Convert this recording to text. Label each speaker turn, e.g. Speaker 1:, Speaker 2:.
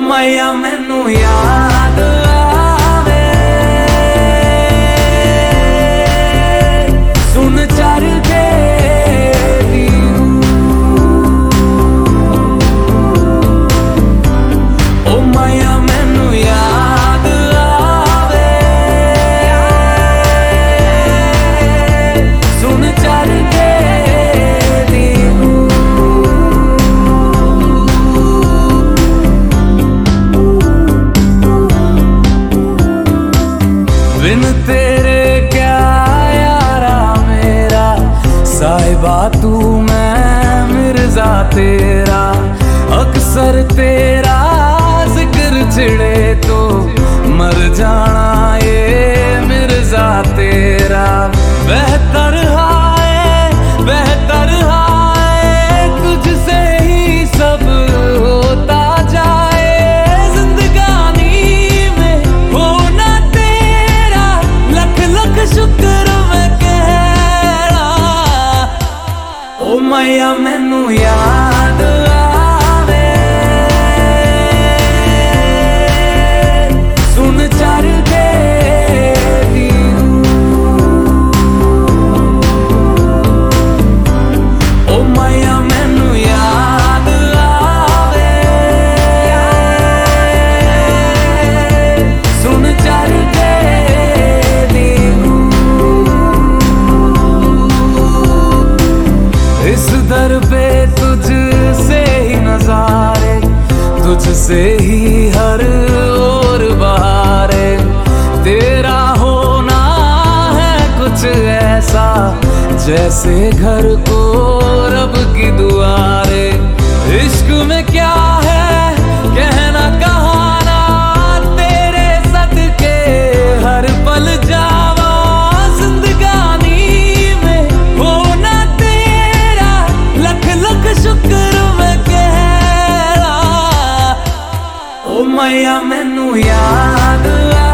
Speaker 1: मैया मैनू याद आवे सुन चरखे दी ओ मैया मैनू याद आवे सुन चरखे बिन तेरे क्या यारा मेरा साहिबा तू मैं मिर्जा तेरा अक्सर तेरा जिक्र छिड़े तो मर जाना ये मिर्जा तेरा बेहतर हाय तुझसे ही सब होता जाए जिंदगानी में होना तेरा लख लख शुक्र मैं कह रहा ओ मैया मैनू याद आवे सुन चरखे दी ओ मैया मैनू याद आवे सुन चरखे दी इस दर पे तुझसे ही नजारे तुझसे ही हर ओर बहारे तेरा होना है कुछ ऐसा जैसे घर को रब की दुआरे इश्क में क्या है कहना कहाना तेरे सदके हर पल जावा जिंदगानी में होना तेरा लख लख शुक्र मैं कह रहा ओ मैया मैनू याद